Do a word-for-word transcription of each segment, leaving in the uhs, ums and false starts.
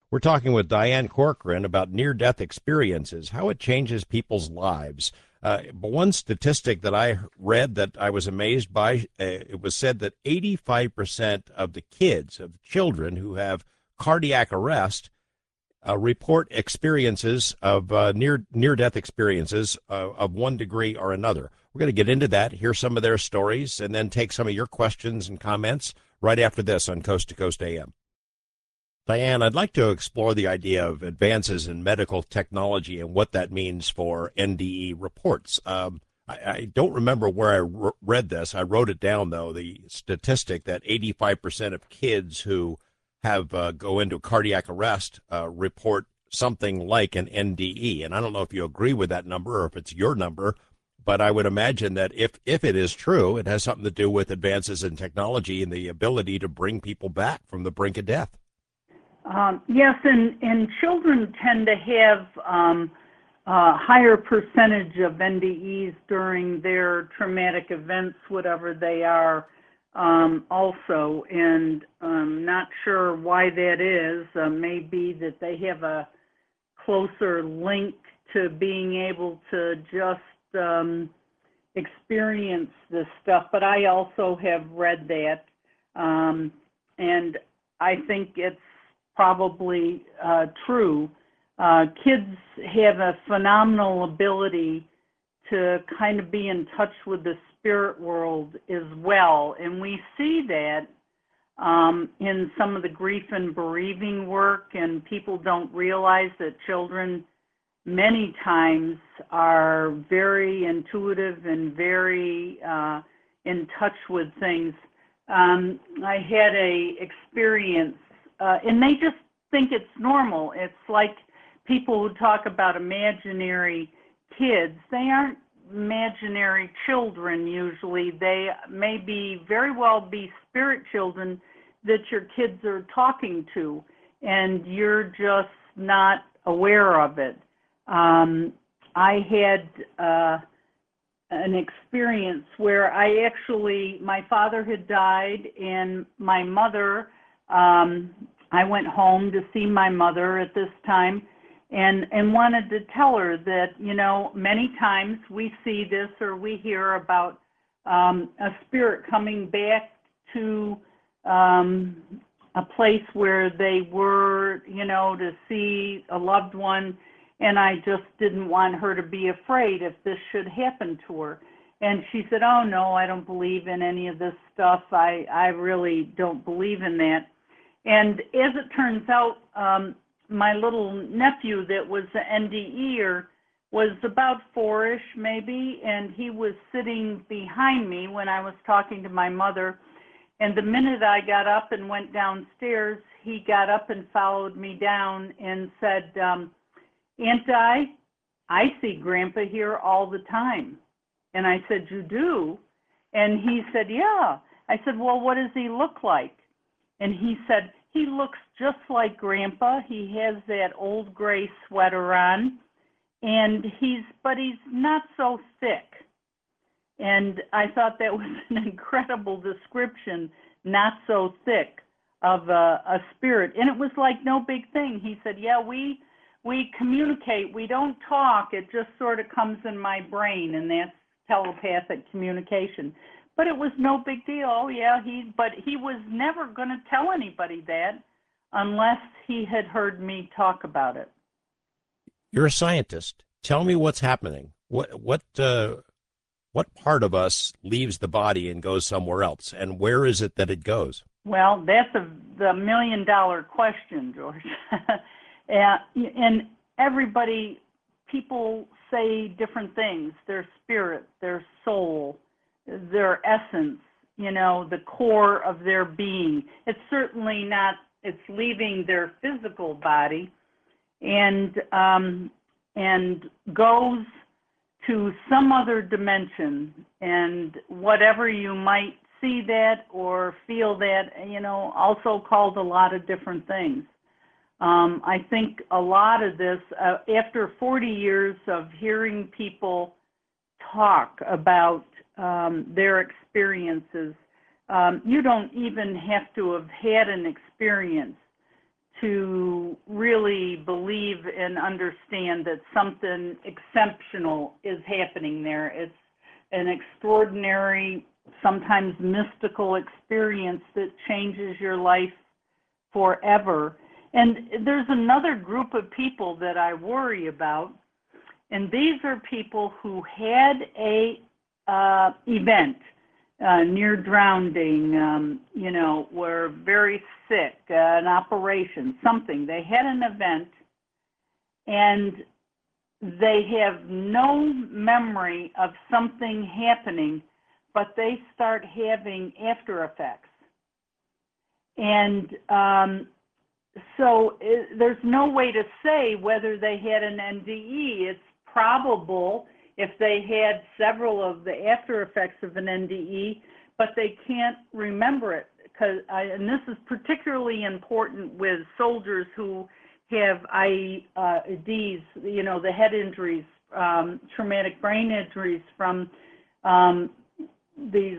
We're talking with Diane Corcoran about near-death experiences, how it changes people's lives. Uh, but one statistic that I read that I was amazed by, uh, it was said that eighty-five percent of the kids, of children who have cardiac arrest, uh, report experiences of uh, near near death experiences uh, of one degree or another. We're going to get into that, hear some of their stories, and then take some of your questions and comments right after this on Coast to Coast A M. Diane, I'd like to explore the idea of advances in medical technology and what that means for N D E reports. Um, I, I don't remember where I r- read this. I wrote it down, though, the statistic that eighty-five percent of kids who have uh, go into cardiac arrest uh, report something like an N D E. And I don't know if you agree with that number or if it's your number, but I would imagine that if, if it is true, it has something to do with advances in technology and the ability to bring people back from the brink of death. Um, yes, and, and children tend to have um, a higher percentage of N D Es during their traumatic events, whatever they are, um, also. And I'm not sure why that is. Uh, maybe that they have a closer link to being able to just um, experience this stuff. But I also have read that, um, and I think it's probably uh, true. Uh, kids have a phenomenal ability to kind of be in touch with the spirit world as well. And we see that um, in some of the grief and bereaving work, and people don't realize that children many times are very intuitive and very uh, in touch with things. Um, I had a experience Uh, and they just think it's normal. It's like people who talk about imaginary kids. They aren't imaginary children usually. They may be very well be spirit children that your kids are talking to, and you're just not aware of it. Um, I had uh, an experience where I actually, my father had died, and my mother, Um, I went home to see my mother at this time and, and wanted to tell her that, you know, many times we see this or we hear about um, a spirit coming back to um, a place where they were, you know, to see a loved one, and I just didn't want her to be afraid if this should happen to her. And she said, oh, no, I don't believe in any of this stuff. I, I really don't believe in that. And as it turns out, um, my little nephew that was an N D E-er was about four-ish maybe, and he was sitting behind me when I was talking to my mother. And the minute I got up and went downstairs, he got up and followed me down and said, um, Aunt Di, I see Grandpa here all the time. And I said, you do? And he said, yeah. I said, well, what does he look like? And he said, he looks just like Grandpa. He has that old gray sweater on, and he's, but he's not so thick. And I thought that was an incredible description, not so thick, of a, a spirit. And it was like no big thing. He said, yeah, we, we communicate. We don't talk. It just sort of comes in my brain, and that's telepathic communication. But it was no big deal. Oh, yeah, he, but he was never going to tell anybody that unless he had heard me talk about it. You're a scientist. Tell me what's happening. What what uh, what part of us leaves the body and goes somewhere else, and where is it that it goes? Well, that's a the million dollar question, George. and, and everybody, people say different things. Their spirit, their soul, their essence, you know, the core of their being. It's certainly not, it's leaving their physical body and um, and goes to some other dimension. And whatever you might see that or feel that, you know, also called a lot of different things. Um, I think a lot of this, uh, after forty years of hearing people talk about um, their experiences, um, you don't even have to have had an experience to to really believe and understand that something exceptional is happening there. It's an extraordinary, sometimes mystical experience that changes your life forever. And there's another group of people that I worry about, and these are people who had a uh, event, uh, near drowning, um, you know, were very sick, uh, an operation, something. They had an event, and they have no memory of something happening, but they start having after effects. And um, so it, there's no way to say whether they had an N D E. It's probable if they had several of the after effects of an N D E, but they can't remember it. Because, and this is particularly important with soldiers who have I E Ds, you know, the head injuries, um, traumatic brain injuries from um, these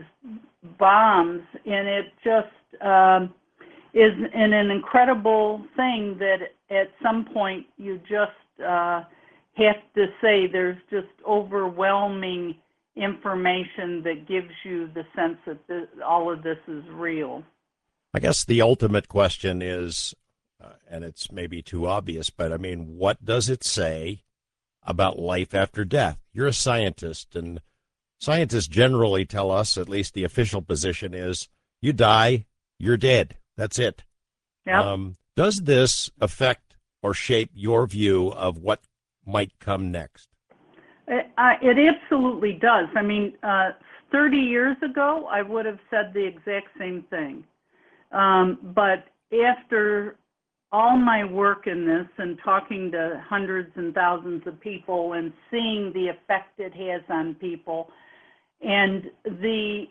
bombs, and it just um, is an, an incredible thing that at some point you just uh, have to say there's just overwhelming information that gives you the sense that this, all of this is real. I guess the ultimate question is, uh, and it's maybe too obvious, but I mean, what does it say about life after death? You're a scientist, and scientists generally tell us, at least the official position is, you die, you're dead. That's it. Yep. Um, does this affect or shape your view of what might come next? It, uh, it absolutely does. I mean, uh, thirty years ago, I would have said the exact same thing. Um, but after all my work in this and talking to hundreds and thousands of people and seeing the effect it has on people and the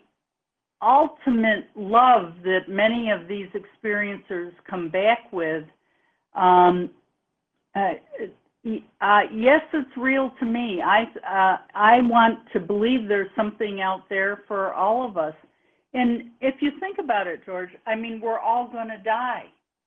ultimate love that many of these experiencers come back with, um, uh, uh, yes, it's real to me. I, uh, I want to believe there's something out there for all of us. And if you think about it, George, I mean, we're all going to die.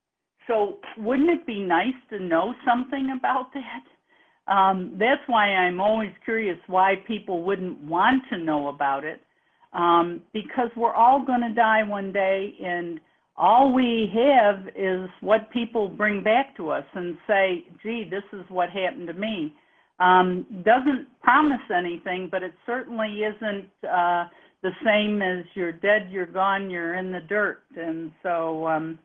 So wouldn't it be nice to know something about that? Um, that's why I'm always curious why people wouldn't want to know about it, um, because we're all going to die one day, and all we have is what people bring back to us and say, gee, this is what happened to me. Um, doesn't promise anything, but it certainly isn't uh, the same as you're dead, you're gone, you're in the dirt. And so um,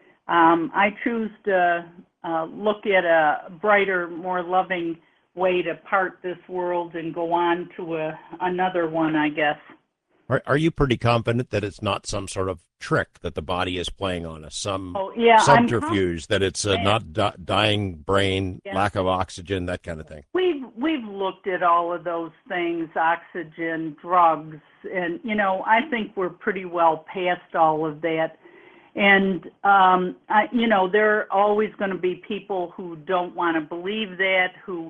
um, I choose to uh, look at a brighter, more loving way to part this world and go on to a, another one, I guess. Are, are you pretty confident that it's not some sort of trick that the body is playing on us, some oh, yeah, subterfuge, that it's uh, not di- dying brain, yeah. lack of oxygen, that kind of thing? We've, we've looked at all of those things, oxygen, drugs, and, you know, I think we're pretty well past all of that. And, um, I, you know, there are always going to be people who don't want to believe that, who,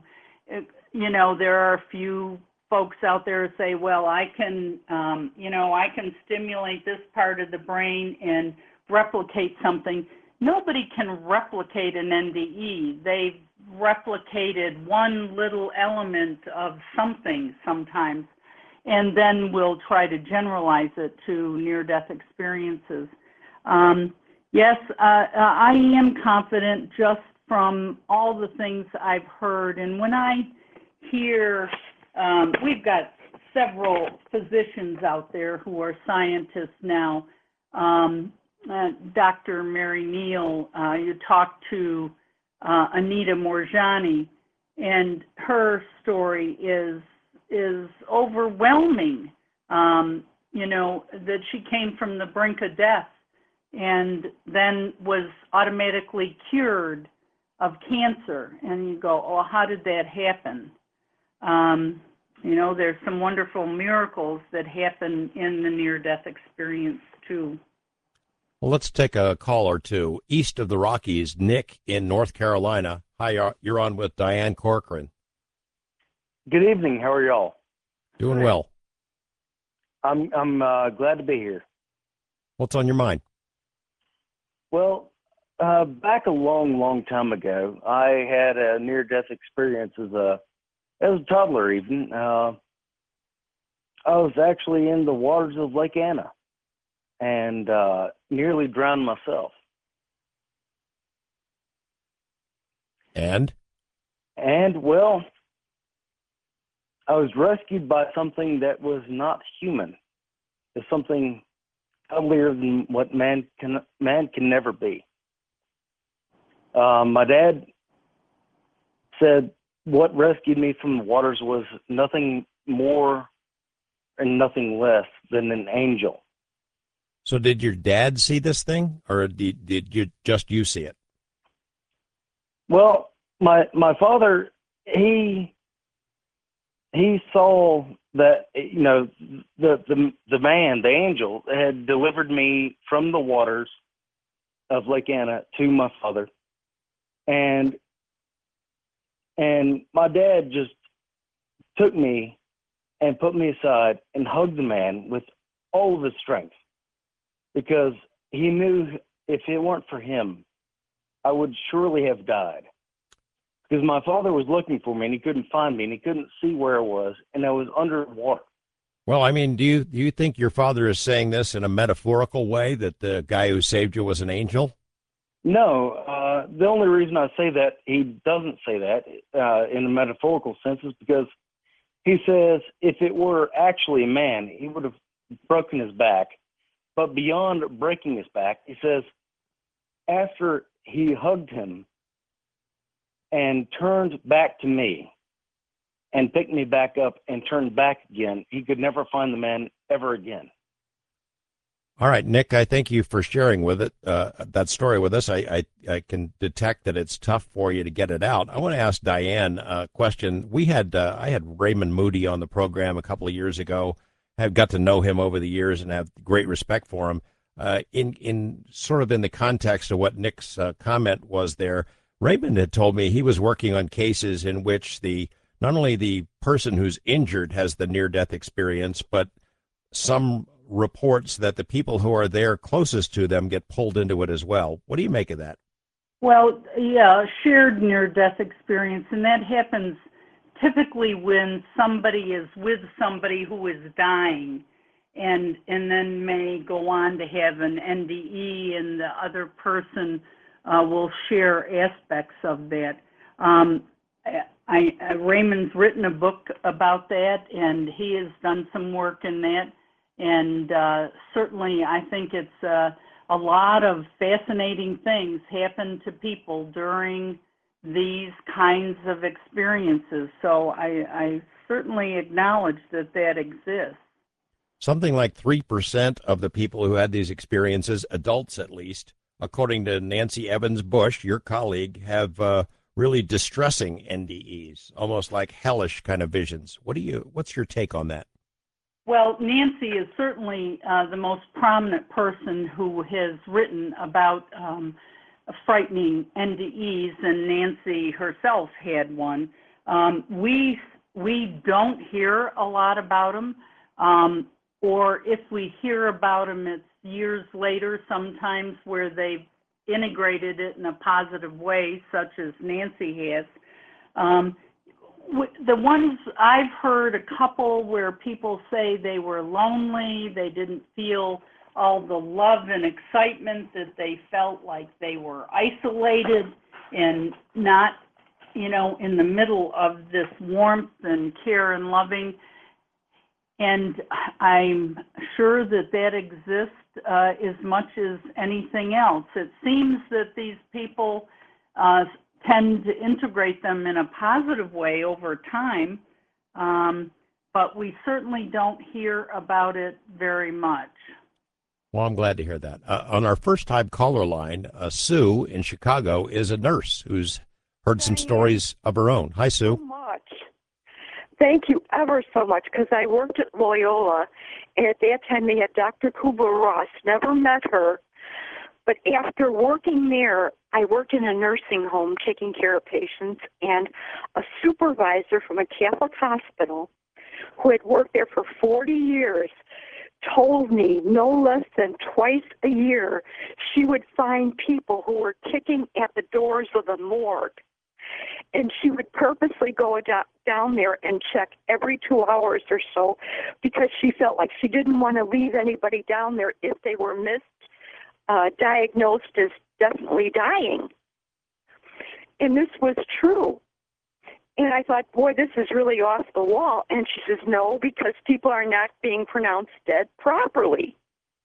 you know, there are a few folks out there who say, well, I can, um, you know, I can stimulate this part of the brain and replicate something. Nobody can replicate an N D E. They've replicated one little element of something sometimes, and then we'll try to generalize it to near-death experiences. Um, yes, uh, I am confident just from all the things I've heard. And when I hear, um, we've got several physicians out there who are scientists now. Um, uh, Doctor Mary Neal, uh, you talk to uh, Anita Morjani, and her story is is overwhelming. Um, you know, that she came from the brink of death and then was automatically cured of cancer. And you go, oh, how did that happen? Um, you know, there's some wonderful miracles that happen in the near-death experience, too. Well, let's take a call or two. East of the Rockies, Nick in North Carolina. Hi, you're on with Diane Corcoran. Good evening. How are y'all? Doing well. I'm I'm uh, glad to be here. What's on your mind? Well, uh, back a long, long time ago, I had a near-death experience as a as a toddler. Even uh, I was actually in the waters of Lake Anna and uh, nearly drowned myself. And And well, I was rescued by something that was not human. It's something uglier than what man can man can never be. Um, my dad said what rescued me from the waters was nothing more and nothing less than an angel. so, did your dad see this thing, or did, did you just you see it? Well, my my father, he he saw that, you know, the the the man, the angel, had delivered me from the waters of Lake Anna to my father, and and my dad just took me and put me aside and hugged the man with all of his strength, because he knew if it weren't for him, I would surely have died. Because my father was looking for me and he couldn't find me and he couldn't see where I was, and I was underwater. Well, I mean, do you do you think your father is saying this in a metaphorical way, that the guy who saved you was an angel? No, uh, the only reason I say that he doesn't say that uh, in a metaphorical sense is because he says if it were actually a man, he would have broken his back. But beyond breaking his back, he says after he hugged him and turned back to me and picked me back up and turned back again, he could never find the man ever again. All right, Nick, I thank you for sharing with it uh, that story with us. I, I, I can detect that it's tough for you to get it out. I want to ask Diane a question. We had uh, I had Raymond Moody on the program a couple of years ago. I've got to know him over the years and have great respect for him. Uh, in in sort of in the context of what Nick's uh, comment was there, Raymond had told me he was working on cases in which the not only the person who's injured has the near-death experience, but some reports that the people who are there closest to them get pulled into it as well. What do you make of that? Well, yeah, shared near-death experience, and that happens typically when somebody is with somebody who is dying, and and then may go on to have an N D E, and the other person uh, will share aspects of that. Um, I, I, Raymond's written a book about that, and he has done some work in that. And uh, certainly, I think it's uh, a lot of fascinating things happen to people during these kinds of experiences. So I, I certainly acknowledge that that exists. Something like three percent of the people who had these experiences, adults at least, according to Nancy Evans Bush, your colleague, have uh, really distressing N D Es, almost like hellish kind of visions. What do you? What's your take on that? Well, Nancy is certainly uh, the most prominent person who has written about um, frightening N D Es, and Nancy herself had one. Um, we we don't hear a lot about them, um, or if we hear about them, it's years later, sometimes where they've integrated it in a positive way, such as Nancy has. Um, The ones I've heard, a couple where people say they were lonely, they didn't feel all the love and excitement, that they felt like they were isolated and not, you know, in the middle of this warmth and care and loving. And I'm sure that that exists uh, as much as anything else. It seems that these people uh, tend to integrate them in a positive way over time, um, but we certainly don't hear about it very much. Well, I'm glad to hear that. Uh, on our first time caller line, uh, Sue in Chicago is a nurse who's heard some stories of her own. Hi, Sue. So much. Thank you ever so much, because I worked at Loyola, and at that time they had Doctor Kubler-Ross. Never met her, but after working there, I worked in a nursing home taking care of patients, and a supervisor from a Catholic hospital who had worked there for forty years told me no less than twice a year she would find people who were kicking at the doors of the morgue. And she would purposely go do- down there and check every two hours or so because she felt like she didn't want to leave anybody down there if they were missed, uh, diagnosed as definitely dying. And this was true. And I thought, boy, this is really off the wall. And she says, no, because people are not being pronounced dead properly.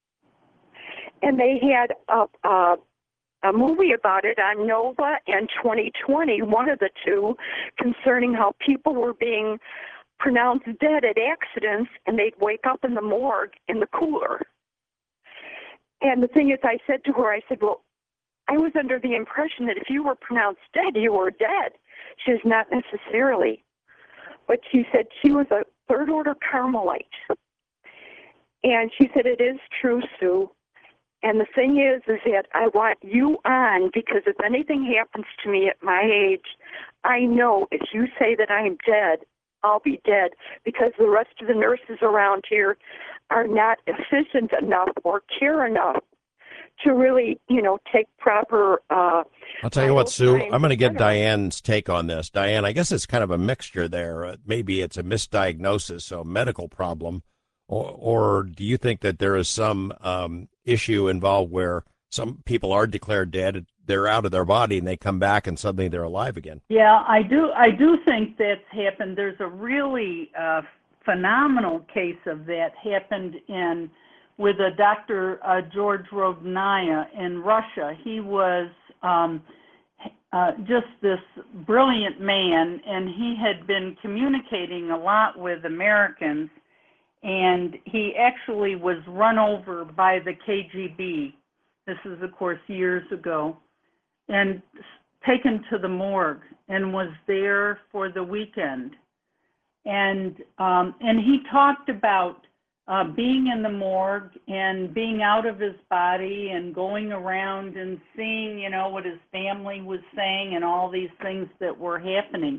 And they had a, a, a movie about it on Nova and twenty twenty, one of the two, concerning how people were being pronounced dead at accidents, and they'd wake up in the morgue in the cooler. And the thing is, I said to her, I said, well, I was under the impression that if you were pronounced dead, you were dead. She says, not necessarily. But she said she was a third-order Carmelite. And she said, it is true, Sue. And the thing is, is that I want you on because if anything happens to me at my age, I know if you say that I'm dead, I'll be dead because the rest of the nurses around here are not efficient enough or care enough to really, you know, take proper... Uh, I'll tell you what, Sue, I'm going to get Diane's take on this. Diane, I guess it's kind of a mixture there. Uh, maybe it's a misdiagnosis, so a medical problem, or, or do you think that there is some um, issue involved where some people are declared dead, they're out of their body, and they come back and suddenly they're alive again? Yeah, I do. I do think that's happened. There's a really uh, phenomenal case of that happened in with a Doctor Uh, George Rodnaya in Russia. He was um, uh, just this brilliant man, and he had been communicating a lot with Americans, and he actually was run over by the K G B. This is, of course, years ago, and taken to the morgue and was there for the weekend. And, um, and he talked about Uh, being in the morgue and being out of his body and going around and seeing, you know, what his family was saying and all these things that were happening.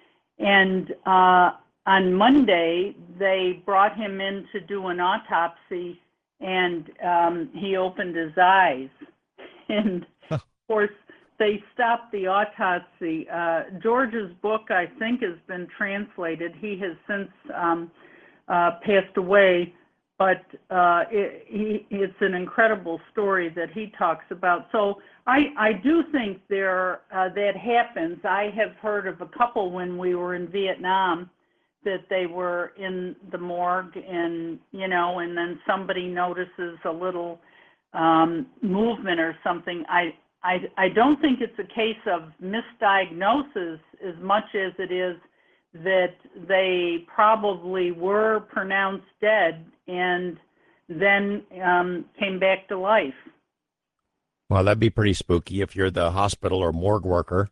And uh, on Monday, they brought him in to do an autopsy, and um, he opened his eyes. And, of course, they stopped the autopsy. Uh, George's book, I think, has been translated. He has since um, uh, passed away. But uh, it, he, it's an incredible story that he talks about. So I, I do think there uh, that happens. I have heard of a couple when we were in Vietnam that they were in the morgue, and you know, and then somebody notices a little um, movement or something. I, I I don't think it's a case of misdiagnosis as much as it is that they probably were pronounced dead and then um, came back to life. Well, that'd be pretty spooky if you're the hospital or morgue worker.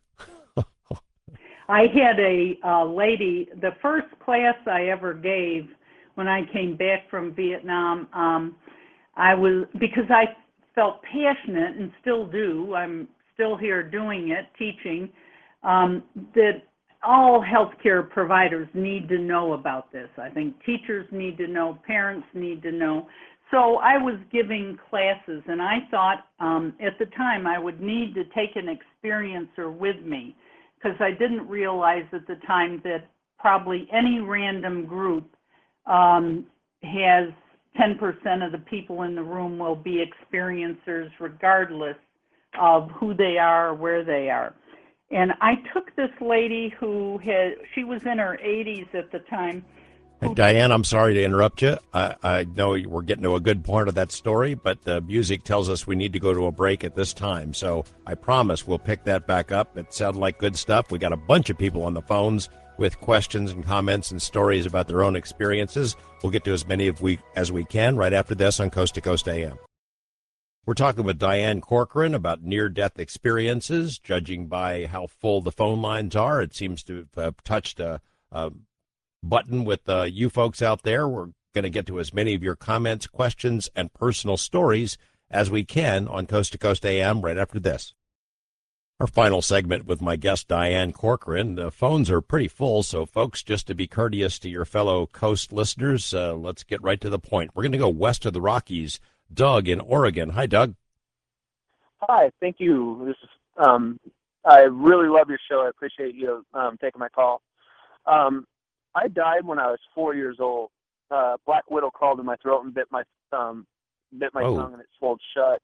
I had a uh, lady, the first class I ever gave when I came back from Vietnam, um, I was, because I felt passionate and still do, I'm still here doing it, teaching, um, that all healthcare providers need to know about this. I think teachers need to know, parents need to know. So I was giving classes, and I thought um, at the time I would need to take an experiencer with me, because I didn't realize at the time that probably any random group um, has ten percent of the people in the room will be experiencers regardless of who they are or where they are. And I took this lady who had, she was in her eighties at the time. Hey, Diane, I'm sorry to interrupt you. I, I know we're getting to a good part of that story, but the music tells us we need to go to a break at this time. So I promise we'll pick that back up. It sounded like good stuff. We got a bunch of people on the phones with questions and comments and stories about their own experiences. We'll get to as many of we as we can right after this on Coast to Coast A M. We're talking with Diane Corcoran about near-death experiences. Judging by how full the phone lines are, it seems to have uh, touched a, a button with uh, you folks out there. We're going to get to as many of your comments, questions, and personal stories as we can on Coast to Coast A M right after this. Our final segment with my guest, Diane Corcoran. The phones are pretty full, so folks, just to be courteous to your fellow Coast listeners, uh, let's get right to the point. We're going to go west of the Rockies. Doug in Oregon. Hi, Doug. Hi, thank you. This is um, I really love your show. I appreciate you um, taking my call. Um, I died when I was four years old. Uh, black widow crawled in my throat and bit my um, bit my Oh. tongue, and it swelled shut.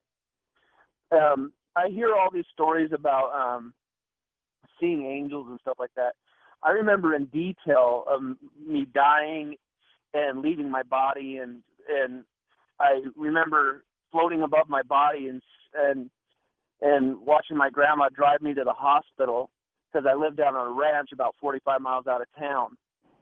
Um, I hear all these stories about um, seeing angels and stuff like that. I remember in detail of me dying and leaving my body, and and I remember floating above my body and and and watching my grandma drive me to the hospital because I lived down on a ranch about forty-five miles out of town.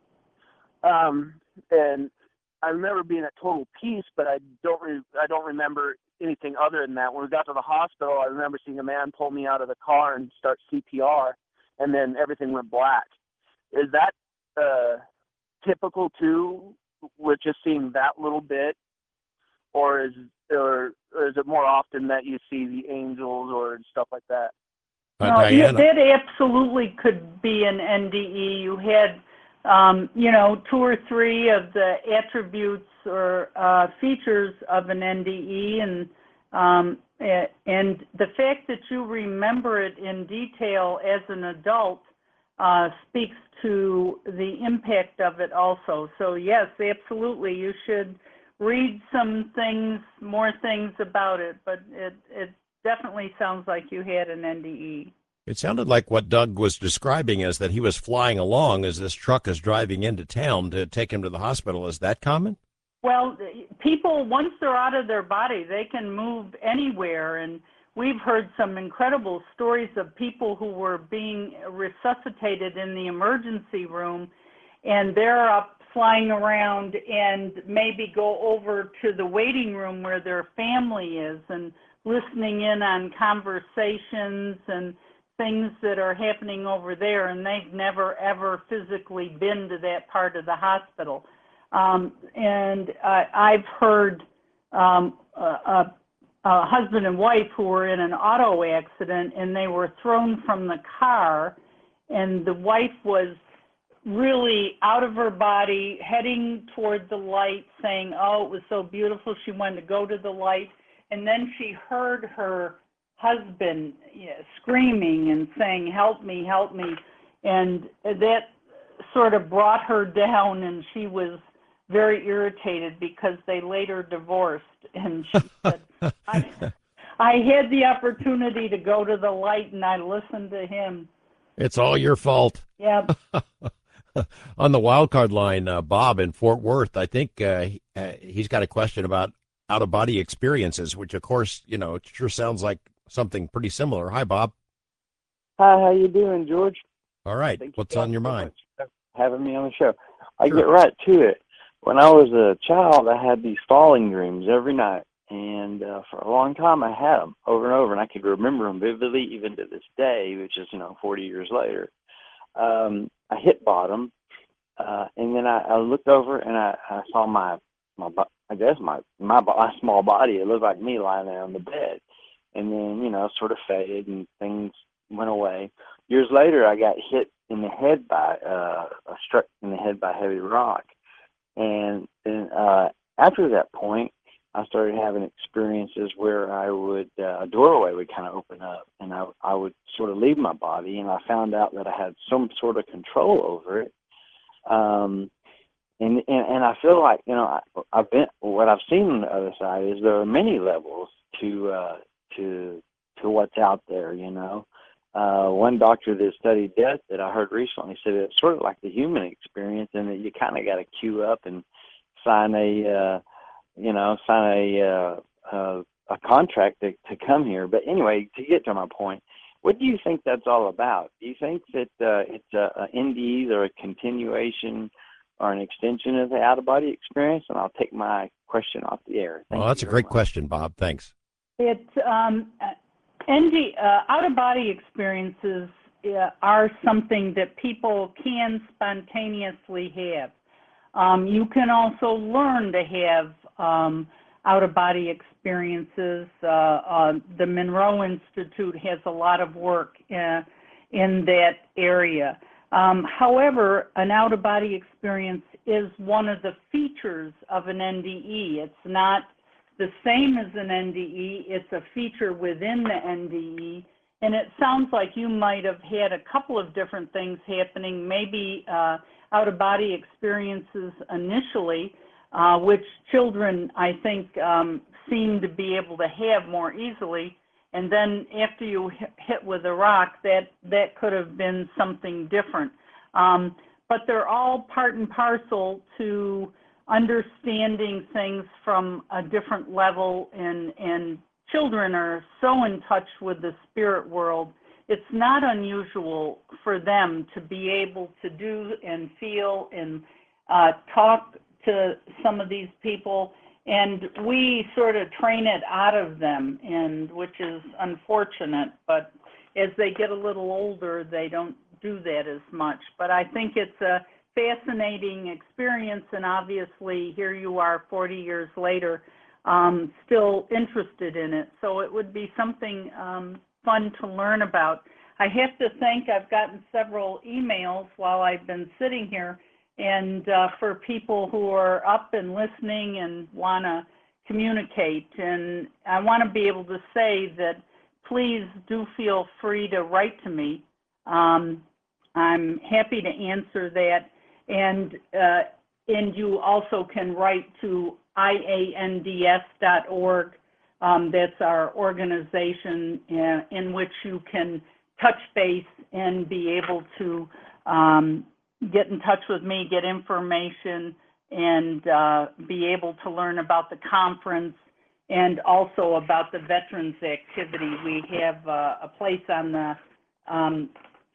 Um, and I remember being at total peace, but I don't re- I don't remember anything other than that. When we got to the hospital, I remember seeing a man pull me out of the car and start C P R, and then everything went black. Is that uh, typical too, with just seeing that little bit, or is or, or is it more often that you see the angels or stuff like that? Uh, No, yeah, Diane, that absolutely could be an N D E. You had, um, you know, two or three of the attributes or uh, features of an N D E, and um, a- and the fact that you remember it in detail as an adult uh, speaks to the impact of it also. So yes, absolutely, you should read some things, more things about it, but it, it definitely sounds like you had an N D E. it sounded like what Doug was describing is that he was flying along as this truck is driving into town to take him to the hospital. Is that common? Well, people, once they're out of their body, they can move anywhere, and we've heard some incredible stories of people who were being resuscitated in the emergency room, and they're up flying around and maybe go over to the waiting room where their family is and listening in on conversations and things that are happening over there, and they've never ever physically been to that part of the hospital. Um, and uh, I've heard um, a, a, a husband and wife who were in an auto accident, and they were thrown from the car, and the wife was really out of her body, heading toward the light, saying, oh, it was so beautiful, she wanted to go to the light, and then she heard her husband, you know, screaming and saying, help me, help me, and that sort of brought her down, and she was very irritated because they later divorced, and she said, I, I had the opportunity to go to the light, and I listened to him. It's all your fault. Yeah. On the wild card line, uh, Bob in Fort Worth, I think uh, he- uh, he's got a question about out-of-body experiences, which, of course, you know, it sure sounds like something pretty similar. Hi, Bob. Hi, how you doing, George? All right. Thank you What's guys on your so mind? much for having me on the show. I Sure. get right to it. When I was a child, I had these falling dreams every night, and uh, for a long time I had them over and over, and I could remember them vividly even to this day, which is, you know, forty years later. Um, I hit bottom, uh, and then I, I looked over and I, I saw my, my, bo- I guess my, my, bo- my small body. It looked like me lying there on the bed, and then, you know, sort of faded and things went away. Years later, I got hit in the head by, uh, struck in the head by a heavy rock. And then uh, after that point, I started having experiences where I would, uh, a doorway would kind of open up, and I, I would sort of leave my body, and I found out that I had some sort of control over it. Um, and, and and I feel like, you know, I, I've been, what I've seen on the other side is there are many levels to uh, to to what's out there, you know. Uh, one doctor that studied death that I heard recently said it's sort of like the human experience, and that you kind of got to queue up and sign a, uh, you know, sign a uh, uh, a contract to, to come here. But anyway, to get to my point, what do you think that's all about? Do you think that uh, it's a, a N D Es or a continuation or an extension of the out-of-body experience? And I'll take my question off the air. Thank Well, that's a you very great much. question, Bob. Thanks. It um, N D, uh, out-of-body experiences uh, are something that people can spontaneously have. Um, you can also learn to have um, out-of-body experiences. experiences. Uh, uh, the Monroe Institute has a lot of work uh, in that area. Um, however, an out-of-body experience is one of the features of an N D E. It's not the same as an N D E. It's a feature within the N D E. And it sounds like you might have had a couple of different things happening, maybe uh, out-of-body experiences initially, uh, which children, I think, um, seem to be able to have more easily. And then after you hit with a rock, that, that could have been something different. Um, but they're all part and parcel to understanding things from a different level, and, and children are so in touch with the spirit world. It's not unusual for them to be able to do and feel and uh, talk to some of these people, and we sort of train it out of them, and which is unfortunate. But as they get a little older, they don't do that as much. But I think it's a fascinating experience, and obviously here you are forty years later, um, still interested in it. So it would be something um, fun to learn about. I have to think I've gotten several emails while I've been sitting here, and uh, for people who are up and listening and want to communicate. And I want to be able to say that please do feel free to write to me. Um, I'm happy to answer that. And, uh, and you also can write to I A N D S dot org. Um, that's our organization in, in which you can touch base and be able to um, get in touch with me, get information, and uh, be able to learn about the conference and also about the veterans activity. We have uh, a place on the um,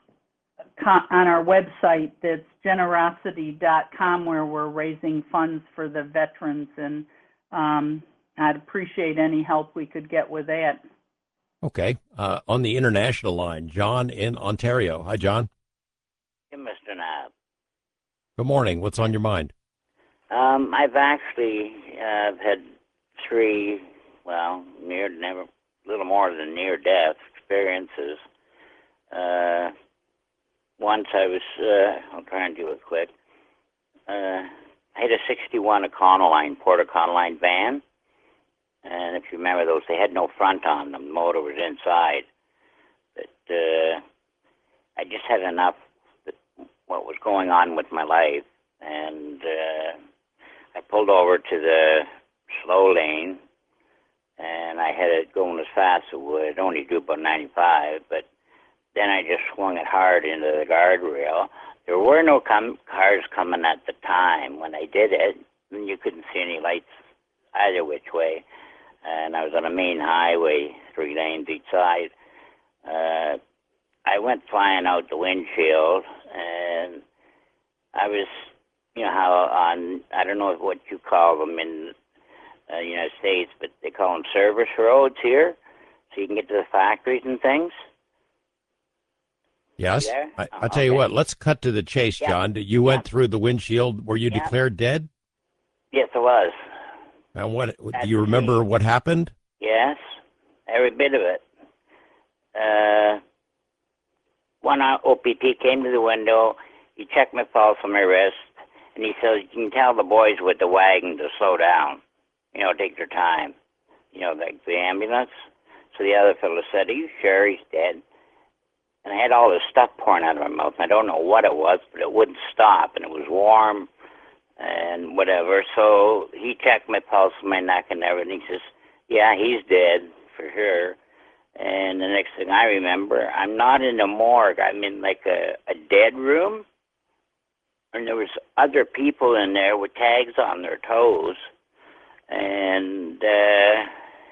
on our website that's generosity dot com where we're raising funds for the veterans, and um, I'd appreciate any help we could get with that. Okay. Uh, on the international line, John in Ontario. Hi, John. Hey, Mister Knapp. Good morning. What's on your mind? Um, I've actually uh, had three, well, near, never, little more than near-death experiences. Uh, once I was, uh, I'll try and do it quick. Uh, I had a sixty-one Econoline, Port Econoline van. And if you remember those, they had no front on them. The motor was inside. But uh, I just had enough that what was going on with my life. And uh, I pulled over to the slow lane, and I had it going as fast as it would. Only do about ninety-five, but then I just swung it hard into the guardrail. There were no com- cars coming at the time when I did it, and you couldn't see any lights either which way. And I was on a main highway, three lanes each side. Uh, I went flying out the windshield, and I was, you know, how on, I don't know what you call them in the uh, United States, but they call them service roads here, so you can get to the factories and things. Yes. You I, oh, I'll tell you okay. what, let's cut to the chase, Yeah. John. You went Yeah. through the windshield. Were you Yeah. declared dead? Yes, it was. And what, At do you the remember scene. what happened? Yes, every bit of it. Uh, one O P T came to the window. He checked my pulse on my wrist, and he said, "You can tell the boys with the wagon to slow down. You know, take their time. You know, like the ambulance." So the other fellow said, "Are you sure he's dead?" And I had all this stuff pouring out of my mouth. I don't know what it was, but it wouldn't stop, and it was warm and whatever. So he checked my pulse, my neck, and everything. He says, "Yeah, he's dead for sure." And the next thing I remember, I'm not in the morgue. I'm in like a, a dead room, and there was other people in there with tags on their toes. And uh,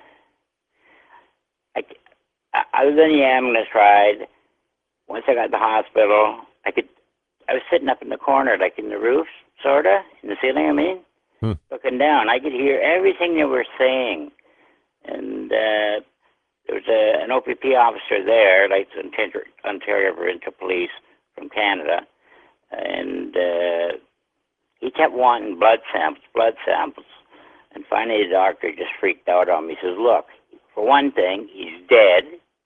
I, I was in the ambulance ride. Once I got to the hospital, I could. I was sitting up in the corner, like in the roof, sorta, in the ceiling. I mean, Hmm. looking down. I could hear everything they were saying, and uh, there was a, an O P P officer there, like the Ontario, Ontario Provincial Police from Canada, and uh, he kept wanting blood samples, blood samples. And finally, the doctor just freaked out on me. He says, look, for one thing, he's dead.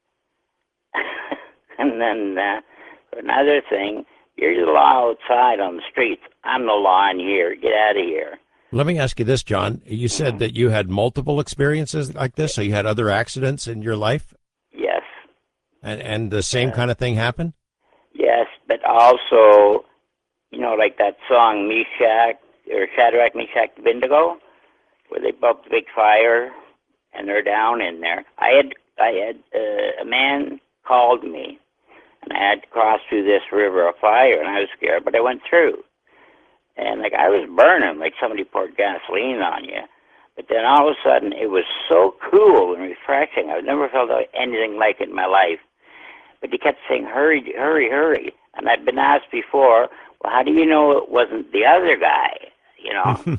And then uh, for another thing, you're the law outside on the streets. I'm the law in here. Get out of here. Let me ask you this, John. You said that you had multiple experiences like this, so you had other accidents in your life? Yes. And and the same Uh, kind of thing happened? Yes, but also, you know, like that song Meshach, or Shadrach, Meshach, Abednego, where they built the big fire and they're down in there. I had, I had uh, a man called me, and I had to cross through this river of fire, and I was scared, but I went through. And like I was burning, like somebody poured gasoline on you. But then all of a sudden, it was so cool and refreshing. I've never felt anything like it in my life. But he kept saying, hurry, hurry, hurry. And I've been asked before, well, how do you know it wasn't the other guy? You know?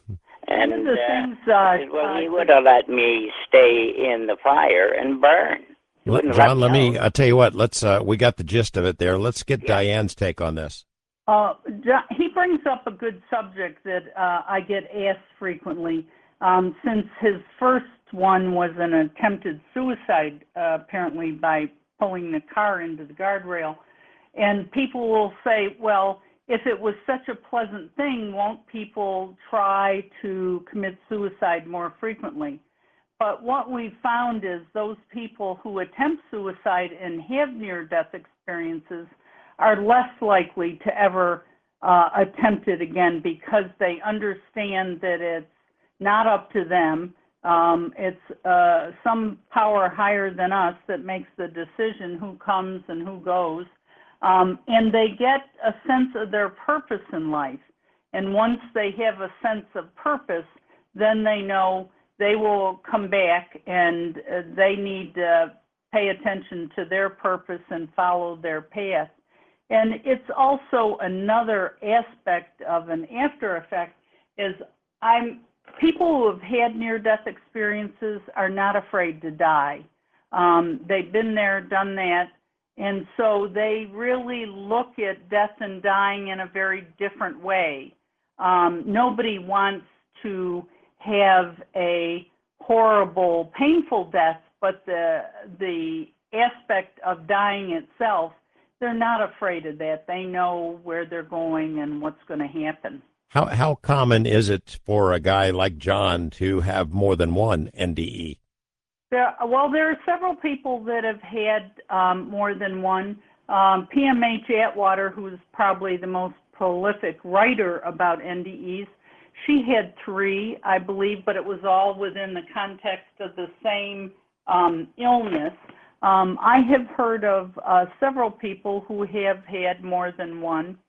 And One of the uh, things, uh, I said, well, uh, he would have let me stay in the fire and burn. He Let, wouldn't have John, let me me, out. I'll tell you what, let's, uh, we got the gist of it there. Let's get Yeah. Diane's take on this. Uh, Jo- he brings up a good subject that uh, I get asked frequently. Um, since his first one was an attempted suicide, uh, apparently by pulling the car into the guardrail. And people will say, well, if it was such a pleasant thing, won't people try to commit suicide more frequently? But what we've found is those people who attempt suicide and have near-death experiences are less likely to ever uh, attempt it again because they understand that it's not up to them. Um, it's uh, some power higher than us that makes the decision who comes and who goes. Um, and they get a sense of their purpose in life. And once they have a sense of purpose, then they know they will come back and uh, they need to pay attention to their purpose and follow their path. And it's also another aspect of an after effect is I'm people who have had near-death experiences are not afraid to die. Um, they've been there, done that, and so they really look at death and dying in a very different way. Um, nobody wants to have a horrible, painful death, but the the aspect of dying itself, they're not afraid of that. They know where they're going and what's going to happen. How how common is it for a guy like John to have more than one N D E? There, well, there are several people that have had um, more than one. Um, P M H Atwater, who's probably the most prolific writer about N D Es, she had three, I believe, but it was all within the context of the same um, illness. Um, I have heard of uh, several people who have had more than one.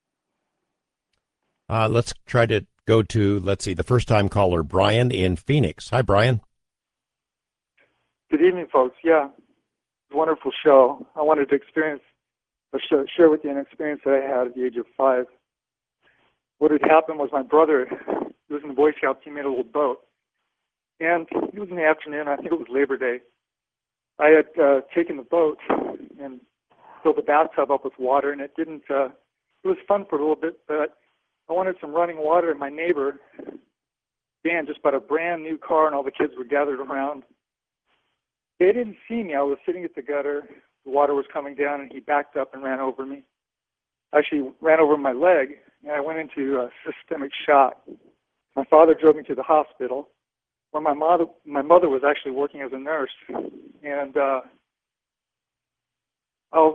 Uh, let's try to go to, let's see, the first time caller, Brian in Phoenix. Hi, Brian. Good evening, folks. Yeah, it's a wonderful show. I wanted to experience, or share, share with you an experience that I had at the age of five. What had happened was my brother, he was in the Boy Scouts, he made a little boat. And it was in the afternoon, I think it was Labor Day. I had uh, taken the boat and filled the bathtub up with water, and it didn't, uh, it was fun for a little bit, but I wanted some running water, and my neighbor, Dan, just bought a brand new car, and all the kids were gathered around. They didn't see me. I was sitting at the gutter. The water was coming down, and he backed up and ran over me. Actually, ran over my leg, and I went into a systemic shock. My father drove me to the hospital, where my mother, my mother was actually working as a nurse. And uh, oh,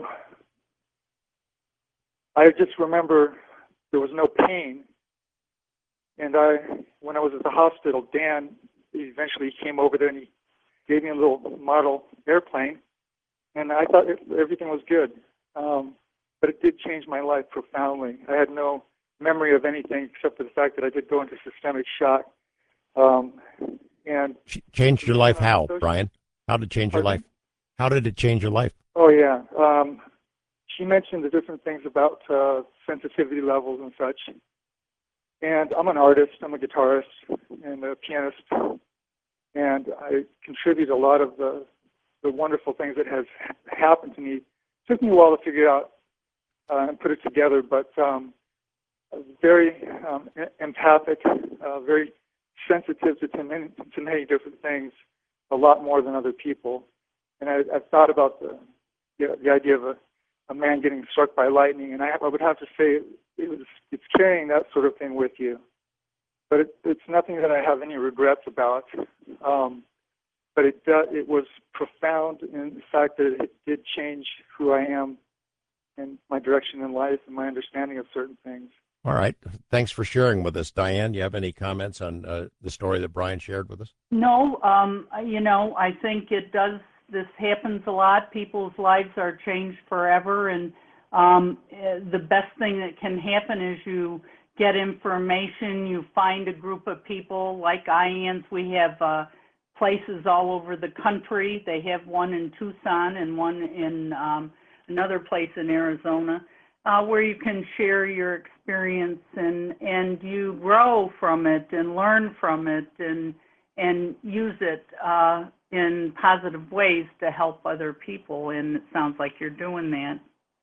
I just remember there was no pain. And I, when I was at the hospital, Dan eventually came over there and he gave me a little model airplane, and I thought it, everything was good. Um, but it did change my life profoundly. I had no memory of anything except for the fact that I did go into systemic shock. Um, and Ch- Changed your life how, So- Brian? How did it change your Pardon? life? How did it change your life? Oh, yeah. Um, she mentioned the different things about uh, sensitivity levels and such. And I'm an artist. I'm a guitarist and a pianist. And I contribute a lot of the, the wonderful things that has happened to me. It took me a while to figure out uh, and put it together, but um, very um, empathic, uh, very sensitive to, to, many, to many different things, a lot more than other people. And I, I've thought about the, the, the idea of a, a man getting struck by lightning, and I, I would have to say it was, it's carrying that sort of thing with you. But it, it's nothing that I have any regrets about. Um, but it, uh, it was profound in the fact that it did change who I am and my direction in life and my understanding of certain things. All right. Thanks for sharing with us. Diane, you have any comments on uh, the story that Brian shared with us? No, um, you know, I think it does, this happens a lot. People's lives are changed forever, and um, the best thing that can happen is you get information, you find a group of people like I A N S. We have uh, places all over the country. They have one in Tucson and one in um, another place in Arizona, uh, where you can share your experience and, and you grow from it and learn from it and, and use it uh, in positive ways to help other people. And it sounds like you're doing that.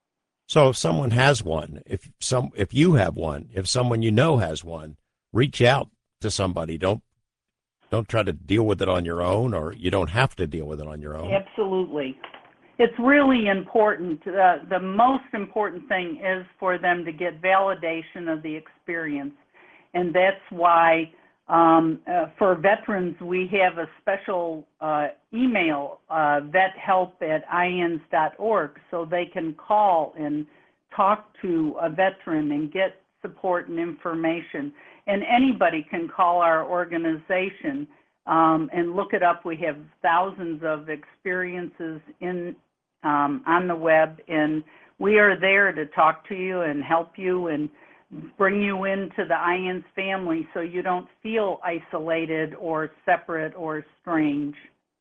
So if someone has one, if some, if you have one, if someone you know has one, reach out to somebody. Don't, don't try to deal with it on your own, or you don't have to deal with it on your own. Absolutely. It's really important. Uh, the most important thing is for them to get validation of the experience. And that's why um, uh, for veterans, we have a special uh, email, uh, vethelp at I A N S dot org, so they can call and talk to a veteran and get support and information. And anybody can call our organization um, and look it up. We have thousands of experiences in um, on the web, and we are there to talk to you and help you and bring you into the I A N S family so you don't feel isolated or separate or strange.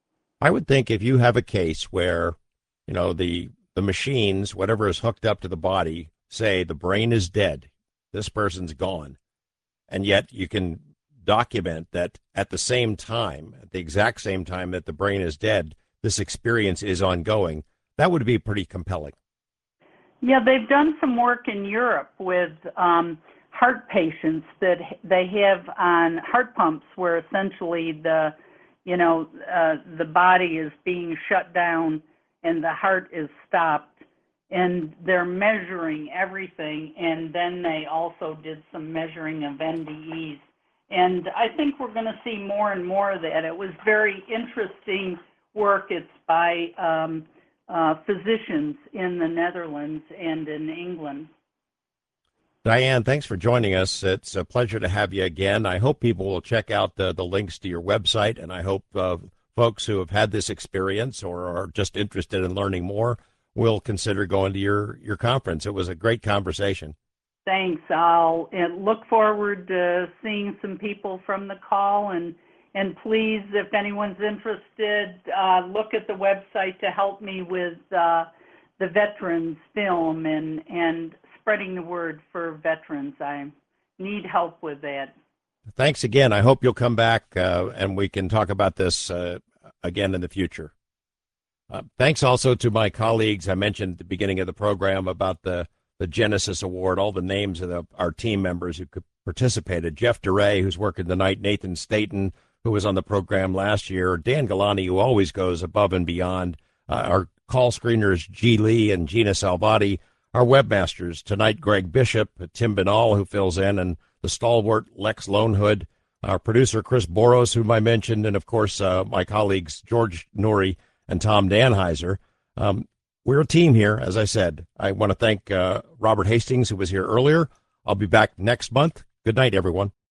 I would think if you have a case where, you know, the the machines, whatever is hooked up to the body, say the brain is dead, this person's gone, and yet you can document that at the same time, at the exact same time that the brain is dead, this experience is ongoing. That would be pretty compelling. Yeah, they've done some work in Europe with um, heart patients that they have on heart pumps where essentially the, you know, uh, the body is being shut down and the heart is stopped, and they're measuring everything, and then they also did some measuring of N D Es. And I think we're going to see more and more of that. It was very interesting work. It's by um, uh, physicians in the Netherlands and in England. Diane, thanks for joining us. It's a pleasure to have you again. I hope people will check out the, the links to your website, and I hope uh, folks who have had this experience or are just interested in learning more will consider going to your, your conference. It was a great conversation. Thanks. I'll look forward to seeing some people from the call, and and please, if anyone's interested, uh, look at the website to help me with uh, the veterans film and, and spreading the word for veterans. I need help with that. Thanks again. I hope you'll come back uh, and we can talk about this uh, again in the future. Uh, thanks also to my colleagues. I mentioned at the beginning of the program about the the Genesis Award, all the names of the, our team members who participated. Jeff DeRay, who's working tonight, Nathan Staten, who was on the program last year, Dan Galani, who always goes above and beyond, uh, our call screeners, G. Lee and Gina Salvati, our webmasters, tonight, Greg Bishop, Tim Binal, who fills in, and the stalwart Lex Lonehood, our producer, Chris Boros, whom I mentioned, and, of course, uh, my colleagues, George Noory and Tom Danheiser. Um, We're a team here, as I said. I want to thank uh, Robert Hastings, who was here earlier. I'll be back next month. Good night, everyone.